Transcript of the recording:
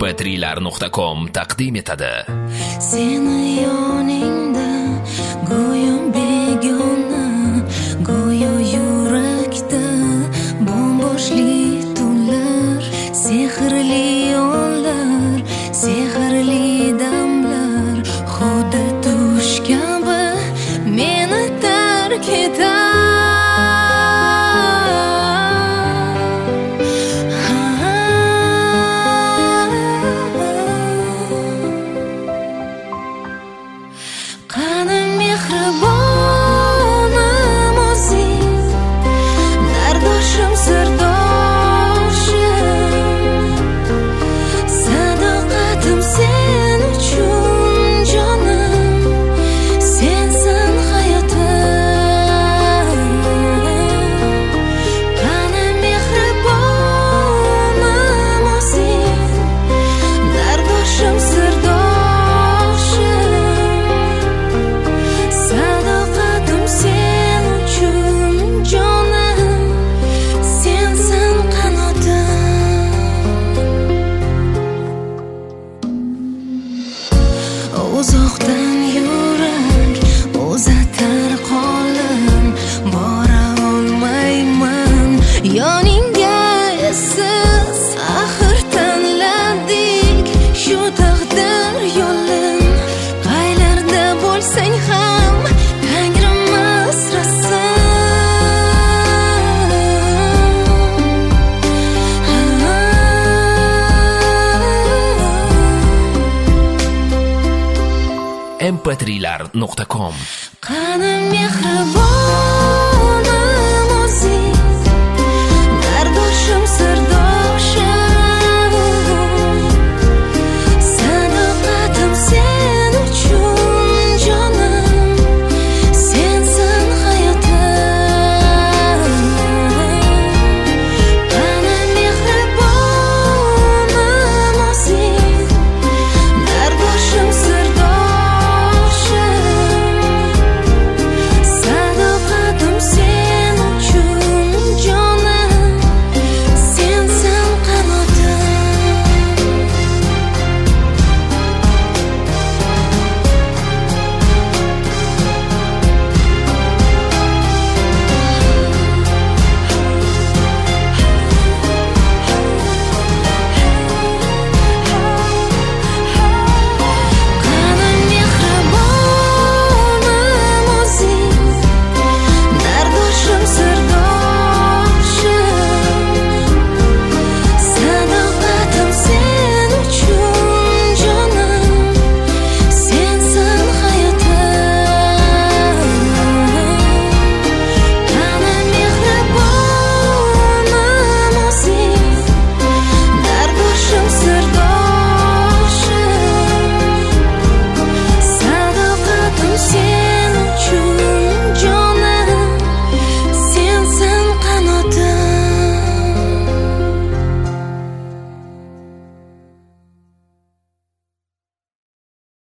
mp3.com taqdim etadi. Seni yoningda go'yo begona, go'yo yurakda bomboshli tunlar, sehrli onlar, sehrli damlar, xuddi tush kabi meni tark etar. Qani mehribonim o'zing, dardoshim, sirdoshim, sadoqatim sen uchun jonim, sensan hayotim. Qani mehribonim o'zing, dardoshim, sirdoshim, sadoqatim sen uchun jonim, sensan qanotim. Uzoqdan yurak uzatar qo'lim, bora olmayman yoningga essiz. Axir tanladik shu taqdir yo'lin, qaylarda bo'lsang ham Tangrim asrasin. mp3.com Qani mehribon